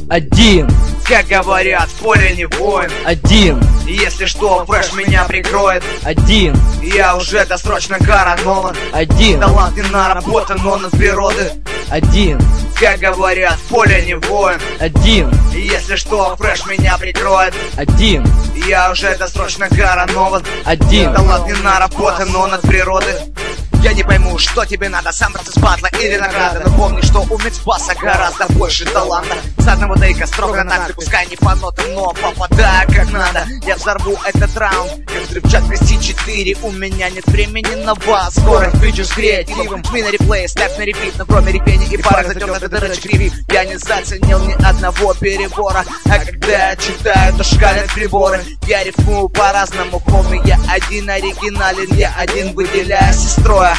Один. Как говорят, в поле не воин. Один. Если что, фреш меня прикроет. Один. Я уже досрочно коронован. Один. Талант не наработан, но от природы. Один. Как говорят, в поле не воин. Один. Если что, фреш меня прикроет. Один. Я уже досрочно коронован. Один. Талант не наработан, но от природы. Я не пойму, что тебе надо, сам процесс батла или награда. Но помни, что у миксбасса гораздо больше таланта. С одного тейка строго на такт, пускай не по нотам, но попадаю как надо. Я взорву этот раунд, как взрывчатка C4. У меня нет времени на вас, скоро включу с креативом. Мы на реплее, ставь на репит, но кроме репения и пары затертых дырочек ревит. Я не заценил ни одного перебора, а когда я читаю, то шкалят приборы. Я рифмую по-разному, помню, я один оригинален, я один выделяюсь из строя.